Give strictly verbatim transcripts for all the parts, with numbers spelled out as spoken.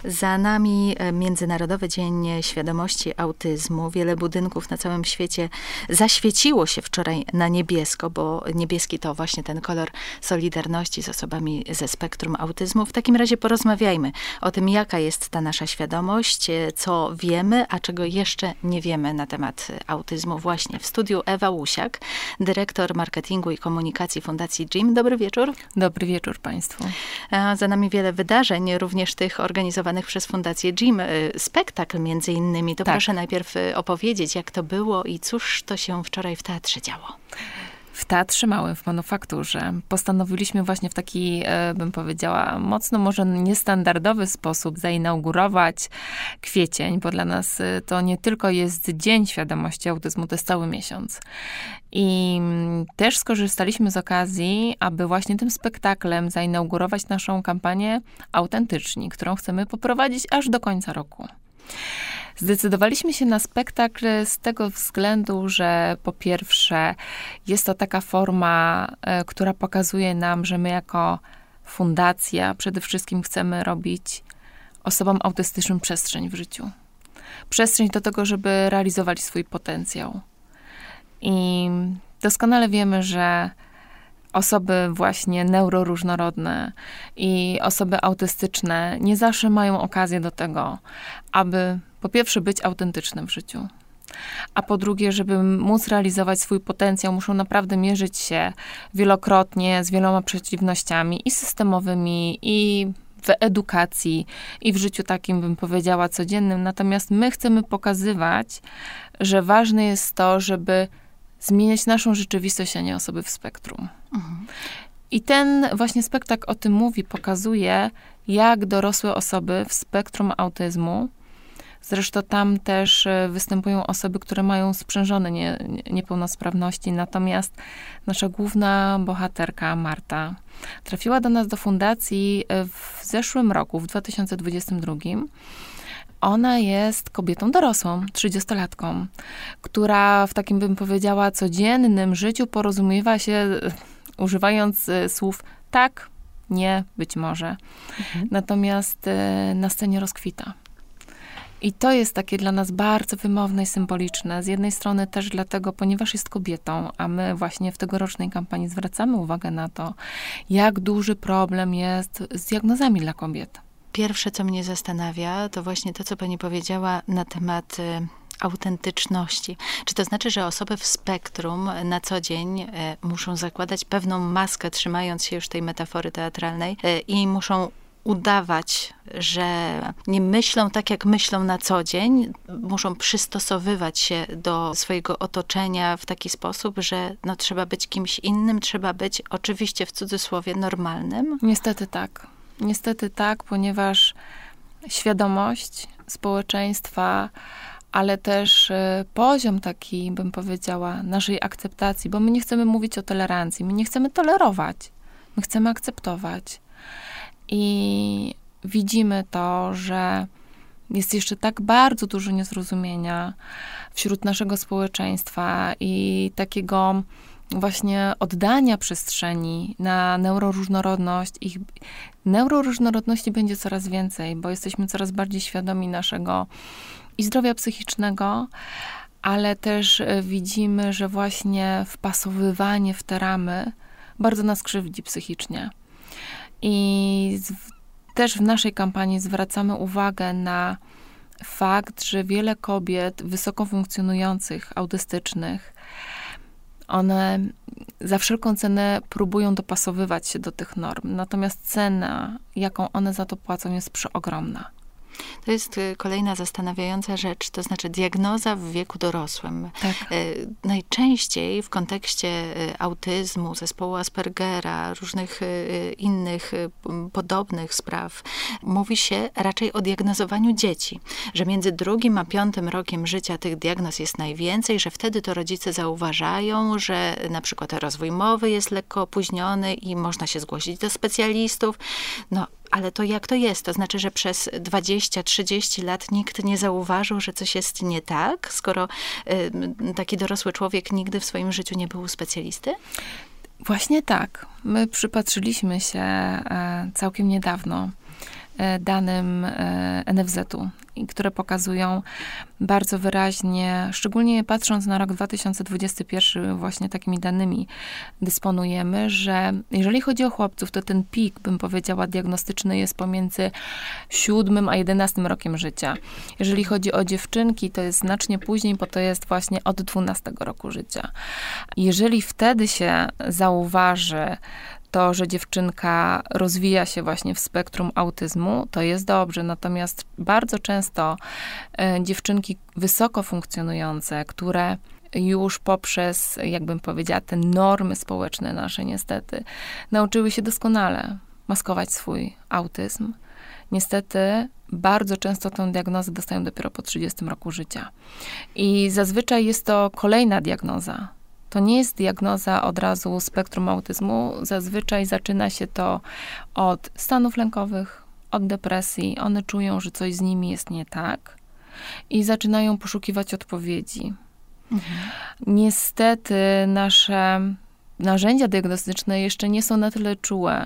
Za nami Międzynarodowy Dzień Świadomości Autyzmu. Wiele budynków na całym świecie zaświeciło się wczoraj na niebiesko, bo niebieski to właśnie ten kolor solidarności z osobami ze spektrum autyzmu. W takim razie porozmawiajmy o tym, jaka jest ta nasza świadomość, co wiemy, a czego jeszcze nie wiemy na temat autyzmu. Właśnie w studiu Ewa Łusiak, dyrektor marketingu i komunikacji Fundacji J I M. Dobry wieczór. Dobry wieczór Państwu. Za nami wiele wydarzeń, również tych organizowanych przez Fundację J I M, spektakl między innymi. To tak. Proszę najpierw opowiedzieć, jak to było i cóż to się wczoraj w teatrze działo. W Teatrze Małym, w Manufakturze, postanowiliśmy właśnie w taki, bym powiedziała, mocno może niestandardowy sposób zainaugurować kwiecień, bo dla nas to nie tylko jest Dzień Świadomości Autyzmu, to jest cały miesiąc. I też skorzystaliśmy z okazji, aby właśnie tym spektaklem zainaugurować naszą kampanię Autentyczni, którą chcemy poprowadzić aż do końca roku. Zdecydowaliśmy się na spektakl z tego względu, że po pierwsze jest to taka forma, y, która pokazuje nam, że my jako fundacja przede wszystkim chcemy robić osobom autystycznym przestrzeń w życiu. Przestrzeń do tego, żeby realizować swój potencjał. I doskonale wiemy, że osoby właśnie neuroróżnorodne i osoby autystyczne nie zawsze mają okazję do tego, aby po pierwsze być autentycznym w życiu, a po drugie, żeby móc realizować swój potencjał, muszą naprawdę mierzyć się wielokrotnie z wieloma przeciwnościami i systemowymi, i w edukacji, i w życiu takim, bym powiedziała, codziennym. Natomiast my chcemy pokazywać, że ważne jest to, żeby zmieniać naszą rzeczywistość, a nie osoby w spektrum. Mhm. I ten właśnie spektakl o tym mówi, pokazuje, jak dorosłe osoby w spektrum autyzmu, zresztą tam też występują osoby, które mają sprzężone nie, niepełnosprawności, natomiast nasza główna bohaterka, Marta, trafiła do nas do fundacji w zeszłym roku, w dwa tysiące dwudziestym drugim. Ona jest kobietą dorosłą, trzydziestolatką, która w takim, bym powiedziała, codziennym życiu porozumiewa się, używając słów tak, nie, być może. Mhm. Natomiast na scenie rozkwita. I to jest takie dla nas bardzo wymowne i symboliczne. Z jednej strony też dlatego, ponieważ jest kobietą, a my właśnie w tegorocznej kampanii zwracamy uwagę na to, jak duży problem jest z diagnozami dla kobiet. Pierwsze, co mnie zastanawia, to właśnie to, co pani powiedziała na temat y, autentyczności. Czy to znaczy, że osoby w spektrum na co dzień y, muszą zakładać pewną maskę, trzymając się już tej metafory teatralnej, y, i muszą udawać, że nie myślą tak, jak myślą na co dzień, muszą przystosowywać się do swojego otoczenia w taki sposób, że no, trzeba być kimś innym, trzeba być oczywiście w cudzysłowie normalnym? Niestety tak. Niestety tak, ponieważ świadomość społeczeństwa, ale też y, poziom taki, bym powiedziała, naszej akceptacji, bo my nie chcemy mówić o tolerancji, my nie chcemy tolerować, my chcemy akceptować. I widzimy to, że jest jeszcze tak bardzo dużo niezrozumienia wśród naszego społeczeństwa i takiego właśnie oddania przestrzeni na neuroróżnorodność. Ich neuroróżnorodności będzie coraz więcej, bo jesteśmy coraz bardziej świadomi naszego i zdrowia psychicznego, ale też widzimy, że właśnie wpasowywanie w te ramy bardzo nas krzywdzi psychicznie. I z, też w naszej kampanii zwracamy uwagę na fakt, że wiele kobiet wysoko funkcjonujących, autystycznych, one za wszelką cenę próbują dopasowywać się do tych norm. Natomiast cena, jaką one za to płacą, jest przeogromna. To jest kolejna zastanawiająca rzecz, to znaczy diagnoza w wieku dorosłym. Tak. Najczęściej w kontekście autyzmu, zespołu Aspergera, różnych innych podobnych spraw, mówi się raczej o diagnozowaniu dzieci, że między drugim a piątym rokiem życia tych diagnoz jest najwięcej, że wtedy to rodzice zauważają, że na przykład rozwój mowy jest lekko opóźniony i można się zgłosić do specjalistów. No, ale to jak to jest? To znaczy, że przez dwadzieścia trzydzieści lat nikt nie zauważył, że coś jest nie tak, skoro y, taki dorosły człowiek nigdy w swoim życiu nie był u specjalisty? Właśnie tak. My przypatrzyliśmy się e, całkiem niedawno danym en ef zetu, które pokazują bardzo wyraźnie, szczególnie patrząc na rok dwa tysiące dwudziesty pierwszy, właśnie takimi danymi dysponujemy, że jeżeli chodzi o chłopców, to ten pik, bym powiedziała, diagnostyczny jest pomiędzy siódmym a jedenastym rokiem życia. Jeżeli chodzi o dziewczynki, to jest znacznie później, bo to jest właśnie od dwunastego roku życia. Jeżeli wtedy się zauważy to, że dziewczynka rozwija się właśnie w spektrum autyzmu, to jest dobrze. Natomiast bardzo często e, dziewczynki wysoko funkcjonujące, które już poprzez, jakbym powiedziała, te normy społeczne nasze niestety, nauczyły się doskonale maskować swój autyzm. Niestety bardzo często tę diagnozę dostają dopiero po trzydziestym roku życia. I zazwyczaj jest to kolejna diagnoza. To nie jest diagnoza od razu spektrum autyzmu. Zazwyczaj zaczyna się to od stanów lękowych, od depresji. One czują, że coś z nimi jest nie tak i zaczynają poszukiwać odpowiedzi. Mhm. Niestety nasze narzędzia diagnostyczne jeszcze nie są na tyle czułe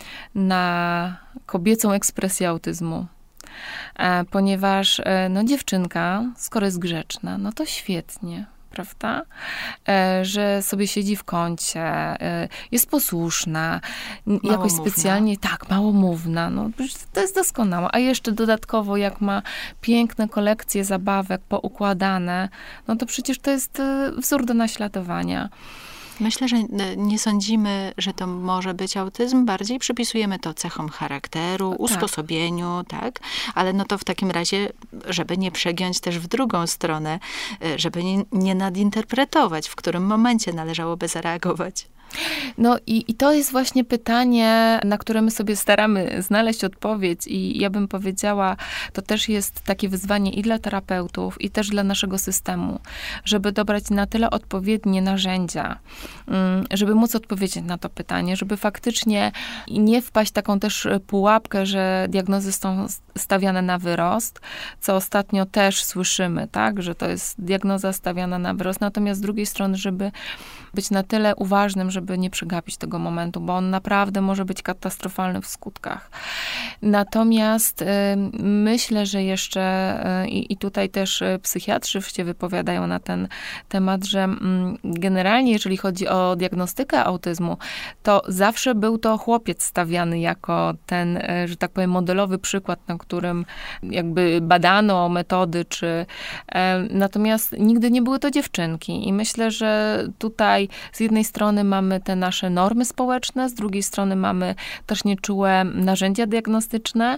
na kobiecą ekspresję autyzmu. Ponieważ no, dziewczynka, skoro jest grzeczna, no to świetnie. Prawda? E, że sobie siedzi w kącie, e, jest posłuszna, małomówna. Jakoś specjalnie, tak, małomówna, no to jest doskonałe. A jeszcze dodatkowo, jak ma piękne kolekcje zabawek poukładane, no to przecież to jest wzór do naśladowania. Myślę, że nie sądzimy, że to może być autyzm. Bardziej przypisujemy to cechom charakteru, tak. usposobieniu, tak? Ale no to w takim razie, żeby nie przegiąć też w drugą stronę, żeby nie, nie nadinterpretować, w którym momencie należałoby zareagować. No i, i to jest właśnie pytanie, na które my sobie staramy znaleźć odpowiedź i ja bym powiedziała, to też jest takie wyzwanie i dla terapeutów, i też dla naszego systemu, żeby dobrać na tyle odpowiednie narzędzia, żeby móc odpowiedzieć na to pytanie, żeby faktycznie nie wpaść w taką też pułapkę, że diagnozy są stawiane na wyrost, co ostatnio też słyszymy, tak, że to jest diagnoza stawiana na wyrost, natomiast z drugiej strony, żeby być na tyle uważnym, żeby nie przegapić tego momentu, bo on naprawdę może być katastrofalny w skutkach. Natomiast y, myślę, że jeszcze y, i tutaj też psychiatrzy się wypowiadają na ten temat, że y, generalnie jeżeli chodzi o diagnostykę autyzmu, to zawsze był to chłopiec stawiany jako ten, y, że tak powiem, modelowy przykład, na którym jakby badano metody, czy y, natomiast nigdy nie były to dziewczynki i myślę, że tutaj z jednej strony mamy te nasze normy społeczne, z drugiej strony mamy też nieczułe narzędzia diagnostyczne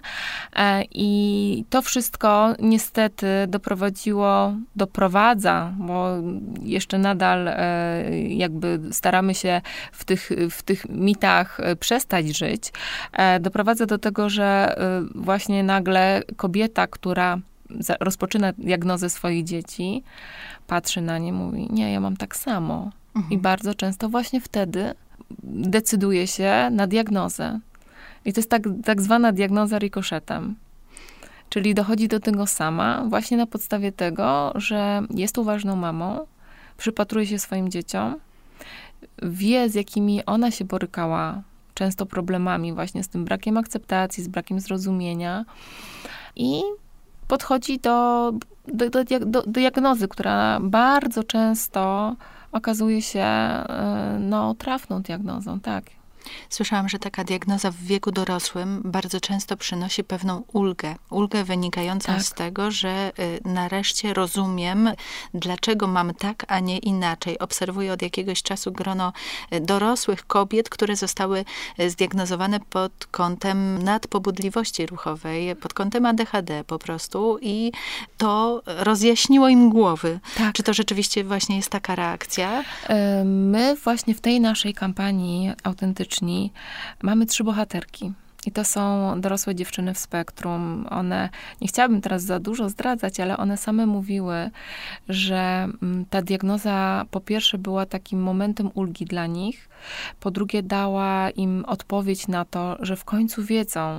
i to wszystko niestety doprowadziło, doprowadza, bo jeszcze nadal jakby staramy się w tych, w tych mitach przestać żyć, doprowadza do tego, że właśnie nagle kobieta, która rozpoczyna diagnozę swoich dzieci, patrzy na nie, mówi, nie, ja mam tak samo. Mhm. I bardzo często właśnie wtedy decyduje się na diagnozę. I to jest tak, tak zwana diagnoza rikoszetem. Czyli dochodzi do tego sama właśnie na podstawie tego, że jest uważną mamą, przypatruje się swoim dzieciom, wie, z jakimi ona się borykała, często problemami właśnie z tym brakiem akceptacji, z brakiem zrozumienia i podchodzi do, do, do, do, do diagnozy, która bardzo często okazuje się no, trafną diagnozą, tak. Słyszałam, że taka diagnoza w wieku dorosłym bardzo często przynosi pewną ulgę. Ulgę wynikającą tak. z tego, że nareszcie rozumiem, dlaczego mam tak, a nie inaczej. Obserwuję od jakiegoś czasu grono dorosłych kobiet, które zostały zdiagnozowane pod kątem nadpobudliwości ruchowej, pod kątem A D H D po prostu i to rozjaśniło im głowy. Tak. Czy to rzeczywiście właśnie jest taka reakcja? My właśnie w tej naszej kampanii autentycznej mamy trzy bohaterki. I to są dorosłe dziewczyny w spektrum. One, nie chciałabym teraz za dużo zdradzać, ale one same mówiły, że ta diagnoza po pierwsze była takim momentem ulgi dla nich, po drugie dała im odpowiedź na to, że w końcu wiedzą,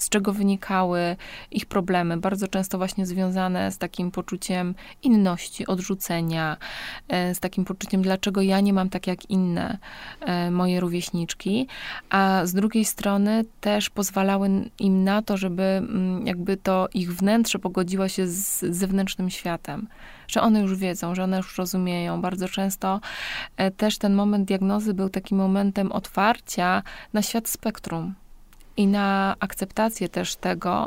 z czego wynikały ich problemy, bardzo często właśnie związane z takim poczuciem inności, odrzucenia, z takim poczuciem, dlaczego ja nie mam tak jak inne moje rówieśniczki, a z drugiej strony też pozwalały im na to, żeby jakby to ich wnętrze pogodziło się z zewnętrznym światem, że one już wiedzą, że one już rozumieją. Bardzo często też ten moment diagnozy był takim momentem otwarcia na świat spektrum i na akceptację też tego,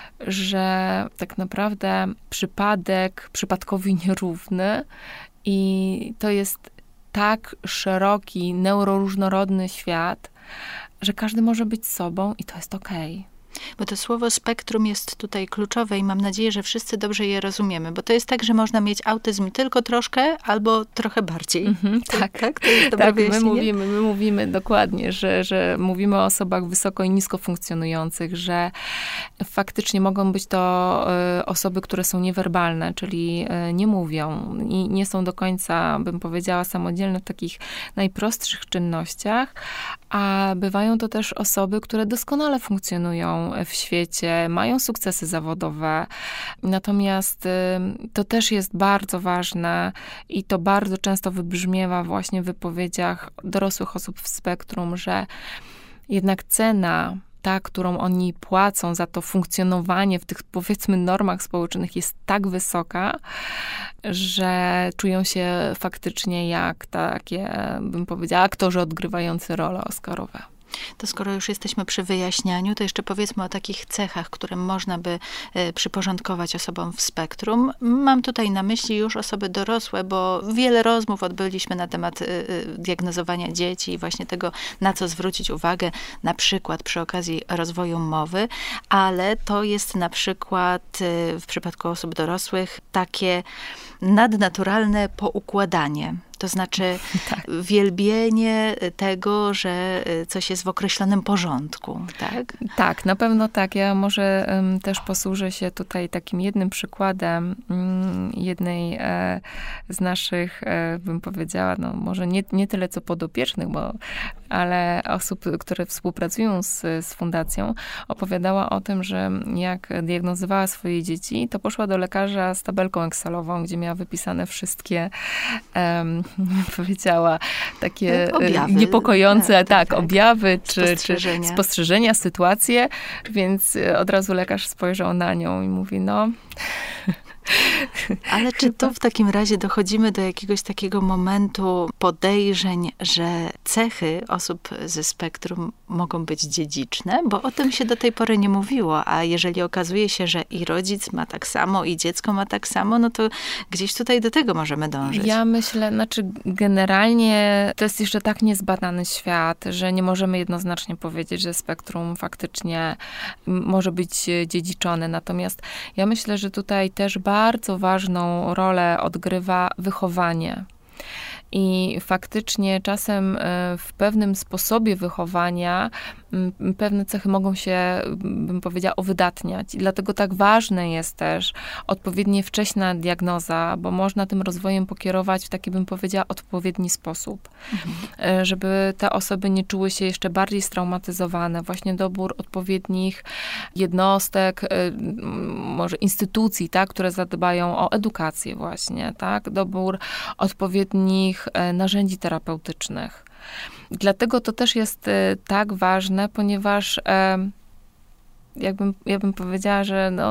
że tak naprawdę przypadek przypadkowi nierówny i to jest tak szeroki, neuroróżnorodny świat, że każdy może być sobą i to jest okej. Bo to słowo spektrum jest tutaj kluczowe i mam nadzieję, że wszyscy dobrze je rozumiemy, bo to jest tak, że można mieć autyzm tylko troszkę albo trochę bardziej. Mhm, tak, tak, to jest dobre tak wyjaśnienie? my mówimy, my mówimy dokładnie, że, że mówimy o osobach wysoko i nisko funkcjonujących, że faktycznie mogą być to y, osoby, które są niewerbalne, czyli y, nie mówią i nie są do końca, bym powiedziała, samodzielne w takich najprostszych czynnościach, a bywają to też osoby, które doskonale funkcjonują w świecie, mają sukcesy zawodowe. Natomiast y, to też jest bardzo ważne i to bardzo często wybrzmiewa właśnie w wypowiedziach dorosłych osób w spektrum, że jednak cena, ta, którą oni płacą za to funkcjonowanie w tych, powiedzmy, normach społecznych jest tak wysoka, że czują się faktycznie jak takie, bym powiedziała, aktorzy odgrywający role oscarowe. To skoro już jesteśmy przy wyjaśnianiu, to jeszcze powiedzmy o takich cechach, które można by y, przyporządkować osobom w spektrum. Mam tutaj na myśli już osoby dorosłe, bo wiele rozmów odbyliśmy na temat y, y, diagnozowania dzieci i właśnie tego, na co zwrócić uwagę, na przykład przy okazji rozwoju mowy, ale to jest na przykład y, w przypadku osób dorosłych takie nadnaturalne poukładanie. To znaczy tak. wielbienie tego, że coś jest w określonym porządku, tak? Tak, na pewno tak. Ja może um, też posłużę się tutaj takim jednym przykładem um, jednej e, z naszych, e, bym powiedziała, no może nie, nie tyle co podopiecznych, bo, ale osób, które współpracują z, z fundacją, opowiadała o tym, że jak diagnozowała swoje dzieci, to poszła do lekarza z tabelką Excelową, gdzie miała wypisane wszystkie um, powiedziała, takie objawy, niepokojące, tak, tak, tak, objawy, czy spostrzeżenia. czy spostrzeżenia, sytuacje, więc od razu lekarz spojrzał na nią i mówi, no... Ale czy to w takim razie dochodzimy do jakiegoś takiego momentu podejrzeń, że cechy osób ze spektrum mogą być dziedziczne? Bo o tym się do tej pory nie mówiło, a jeżeli okazuje się, że i rodzic ma tak samo, i dziecko ma tak samo, no to gdzieś tutaj do tego możemy dążyć. Ja myślę, znaczy generalnie to jest jeszcze tak niezbadany świat, że nie możemy jednoznacznie powiedzieć, że spektrum faktycznie może być dziedziczone. Natomiast ja myślę, że tutaj też bardzo Bardzo ważną rolę odgrywa wychowanie. I faktycznie czasem w pewnym sposobie wychowania pewne cechy mogą się, bym powiedziała, uwydatniać. I dlatego tak ważne jest też odpowiednie wcześna diagnoza, bo można tym rozwojem pokierować w taki, bym powiedziała, odpowiedni sposób. Mhm. Żeby te osoby nie czuły się jeszcze bardziej straumatyzowane. Właśnie dobór odpowiednich jednostek, może instytucji, tak, które zadbają o edukację właśnie, tak, dobór odpowiednich narzędzi terapeutycznych. Dlatego to też jest tak ważne, ponieważ jakbym, ja bym powiedziała, że no,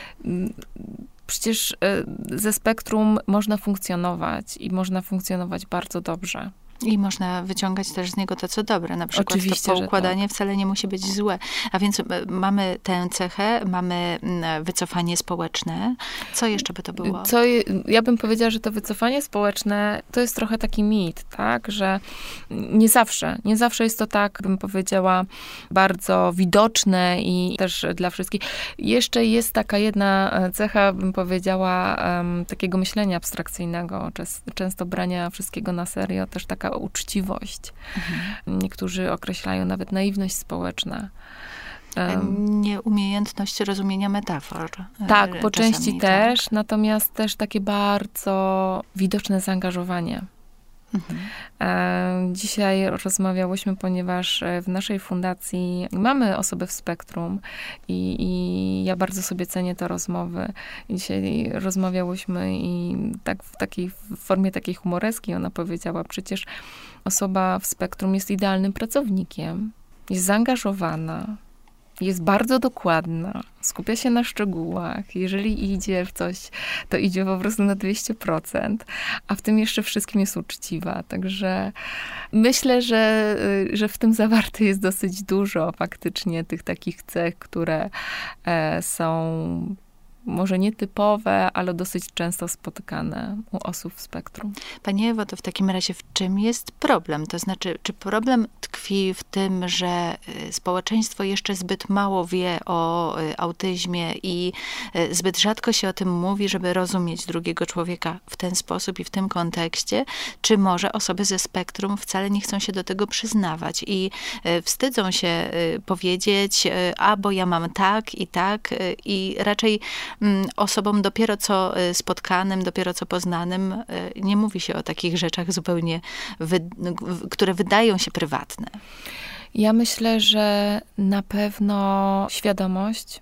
przecież ze spektrum można funkcjonować i można funkcjonować bardzo dobrze. I można wyciągać też z niego to, co dobre. Na przykład Oczywiście, to poukładanie tak. wcale nie musi być złe. A więc mamy tę cechę, mamy wycofanie społeczne. Co jeszcze by to było? Co, ja bym powiedziała, że to wycofanie społeczne to jest trochę taki mit, tak? Że nie zawsze, nie zawsze jest to tak, bym powiedziała, bardzo widoczne i też dla wszystkich. Jeszcze jest taka jedna cecha, bym powiedziała, um, takiego myślenia abstrakcyjnego, często brania wszystkiego na serio, też taka uczciwość. Mhm. Niektórzy określają nawet naiwność społeczna. Um, Nieumiejętność rozumienia metafor. Tak, po czasami, części tak. też, natomiast też takie bardzo widoczne zaangażowanie. Mhm. Dzisiaj rozmawiałyśmy, ponieważ w naszej fundacji mamy osoby w spektrum i, i ja bardzo sobie cenię te rozmowy. I dzisiaj rozmawiałyśmy i tak w takiej w formie takiej humoreskiej ona powiedziała, przecież osoba w spektrum jest idealnym pracownikiem, jest zaangażowana, jest bardzo dokładna, skupia się na szczegółach. Jeżeli idzie w coś, to idzie po prostu na dwieście procent, a w tym jeszcze wszystkim jest uczciwa. Także myślę, że, że w tym zawarte jest dosyć dużo faktycznie tych takich cech, które są może nietypowe, ale dosyć często spotykane u osób w spektrum. Pani Ewo, to w takim razie w czym jest problem? To znaczy, czy problem tkwi w tym, że społeczeństwo jeszcze zbyt mało wie o autyzmie i zbyt rzadko się o tym mówi, żeby rozumieć drugiego człowieka w ten sposób i w tym kontekście? Czy może osoby ze spektrum wcale nie chcą się do tego przyznawać i wstydzą się powiedzieć, a bo ja mam tak i tak i raczej osobom dopiero co spotkanym, dopiero co poznanym nie mówi się o takich rzeczach zupełnie, wy, które wydają się prywatne. Ja myślę, że na pewno świadomość,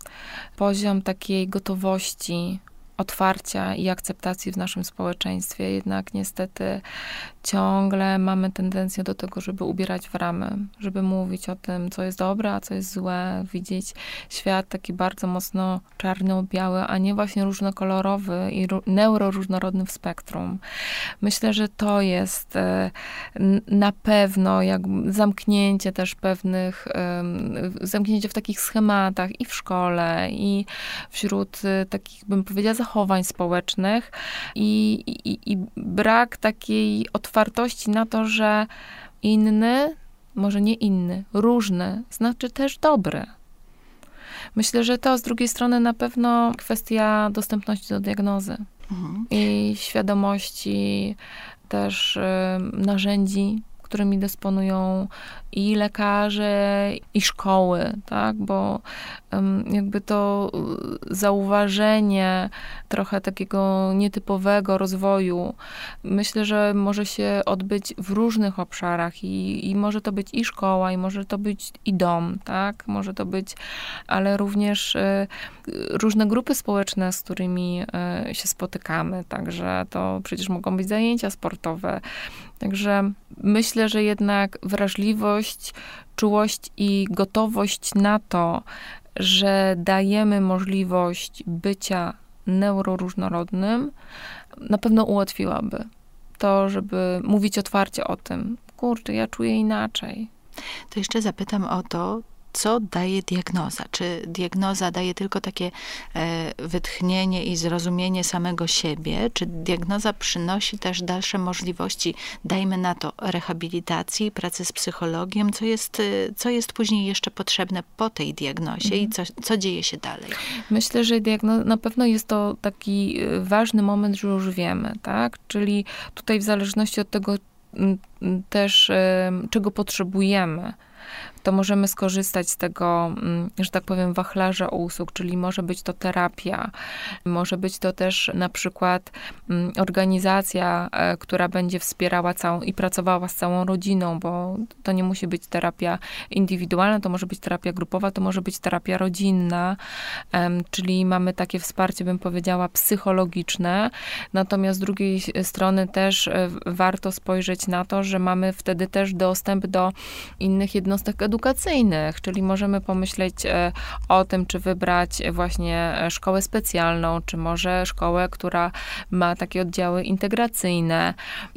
poziom takiej gotowości, otwarcia i akceptacji w naszym społeczeństwie. Jednak niestety ciągle mamy tendencję do tego, żeby ubierać w ramy, żeby mówić o tym, co jest dobre, a co jest złe, widzieć świat taki bardzo mocno czarno-biały, a nie właśnie różnokolorowy i neuroróżnorodny w spektrum. Myślę, że to jest na pewno jak zamknięcie też pewnych, zamknięcie w takich schematach i w szkole, i wśród takich, bym powiedziała, zachowań społecznych i, i, i brak takiej otwartości na to, że inny, może nie inny, różny, znaczy też dobry. Myślę, że to z drugiej strony na pewno kwestia dostępności do diagnozy mhm. i świadomości też y, narzędzi, którymi dysponują i lekarze, i szkoły, tak, bo um, jakby to zauważenie trochę takiego nietypowego rozwoju, myślę, że może się odbyć w różnych obszarach i, i może to być i szkoła, i może to być i dom, tak, może to być, ale również y, różne grupy społeczne, z którymi y, się spotykamy, także to przecież mogą być zajęcia sportowe, także myślę, że jednak wrażliwość, czułość i gotowość na to, że dajemy możliwość bycia neuroróżnorodnym, na pewno ułatwiłaby to, żeby mówić otwarcie o tym. Kurczę, ja czuję inaczej. To jeszcze zapytam o to, co daje diagnoza? Czy diagnoza daje tylko takie e, wytchnienie i zrozumienie samego siebie? Czy diagnoza przynosi też dalsze możliwości, dajmy na to, rehabilitacji, pracy z psychologiem? Co jest, co jest później jeszcze potrzebne po tej diagnozie mhm. i co, co dzieje się dalej? Myślę, że diagno- na pewno jest to taki ważny moment, że już wiemy, tak? Czyli tutaj w zależności od tego m, też, e, czego potrzebujemy, to możemy skorzystać z tego, że tak powiem, wachlarza usług, czyli może być to terapia, może być to też na przykład organizacja, która będzie wspierała całą i pracowała z całą rodziną, bo to nie musi być terapia indywidualna, to może być terapia grupowa, to może być terapia rodzinna, czyli mamy takie wsparcie, bym powiedziała, psychologiczne, natomiast z drugiej strony też warto spojrzeć na to, że mamy wtedy też dostęp do innych jednostek edukacyjnych, czyli możemy pomyśleć o tym, czy wybrać właśnie szkołę specjalną, czy może szkołę, która ma takie oddziały integracyjne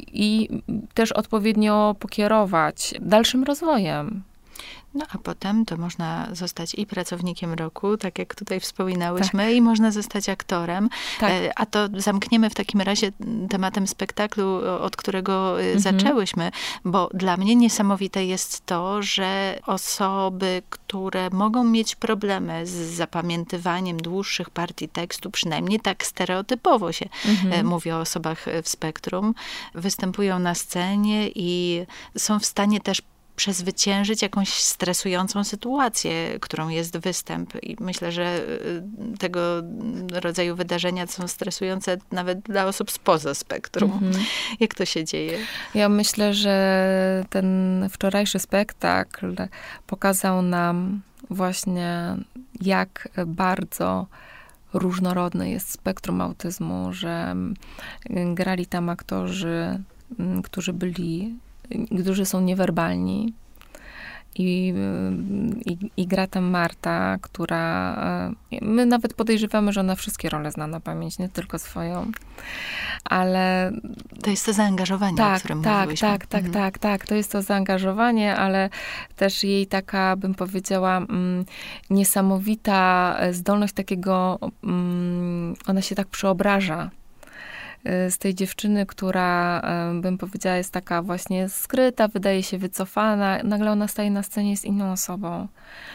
i też odpowiednio pokierować dalszym rozwojem. No a potem to można zostać i pracownikiem roku, tak jak tutaj wspominałyśmy, tak. i można zostać aktorem. Tak. A to zamkniemy w takim razie tematem spektaklu, od którego mhm. zaczęłyśmy, bo dla mnie niesamowite jest to, że osoby, które mogą mieć problemy z zapamiętywaniem dłuższych partii tekstu, przynajmniej tak stereotypowo się mhm. mówi o osobach w spektrum, występują na scenie i są w stanie też przezwyciężyć jakąś stresującą sytuację, którą jest występ. I myślę, że tego rodzaju wydarzenia są stresujące nawet dla osób spoza spektrum. Mhm. Jak to się dzieje? Ja myślę, że ten wczorajszy spektakl pokazał nam właśnie, jak bardzo różnorodne jest spektrum autyzmu, że grali tam aktorzy, którzy byli, którzy są niewerbalni. I, i, I gra tam Marta, która... My nawet podejrzewamy, że ona wszystkie role zna na pamięć, nie tylko swoją. Ale... To jest to zaangażowanie, tak, o którym tak, mówiłyśmy. Tak, tak, mhm. tak, tak. To jest to zaangażowanie, ale też jej taka, bym powiedziała, mm, niesamowita zdolność takiego... Mm, ona się tak przeobraża. Z tej dziewczyny, która, bym powiedziała, jest taka właśnie skryta, wydaje się wycofana, nagle ona staje na scenie, jest inną osobą.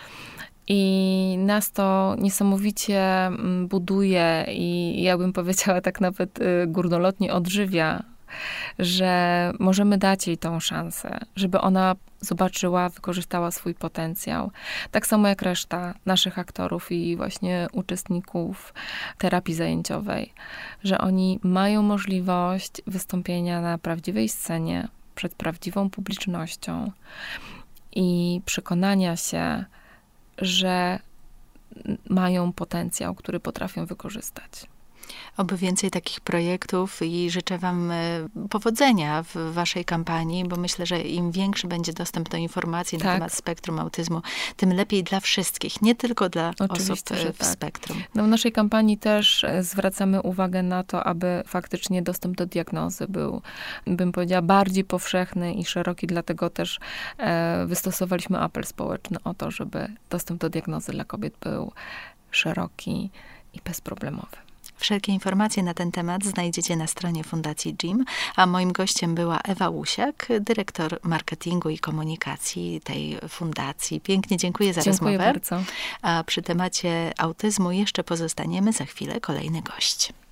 I nas to niesamowicie buduje i ja bym powiedziała tak nawet górnolotnie odżywia, że możemy dać jej tą szansę, żeby ona zobaczyła, wykorzystała swój potencjał. Tak samo jak reszta naszych aktorów i właśnie uczestników terapii zajęciowej, że oni mają możliwość wystąpienia na prawdziwej scenie, przed prawdziwą publicznością i przekonania się, że mają potencjał, który potrafią wykorzystać. Oby więcej takich projektów i życzę wam powodzenia w waszej kampanii, bo myślę, że im większy będzie dostęp do informacji tak. na temat spektrum autyzmu, tym lepiej dla wszystkich, nie tylko dla Oczywiście, osób że w tak. spektrum. No, w naszej kampanii też zwracamy uwagę na to, aby faktycznie dostęp do diagnozy był, bym powiedziała, bardziej powszechny i szeroki, dlatego też e, wystosowaliśmy apel społeczny o to, żeby dostęp do diagnozy dla kobiet był szeroki i bezproblemowy. Wszelkie informacje na ten temat znajdziecie na stronie Fundacji J I M, a moim gościem była Ewa Łusiak, dyrektor marketingu i komunikacji tej fundacji. Pięknie dziękuję za dziękuję rozmowę. Bardzo. A przy temacie autyzmu jeszcze pozostaniemy, za chwilę kolejny gość.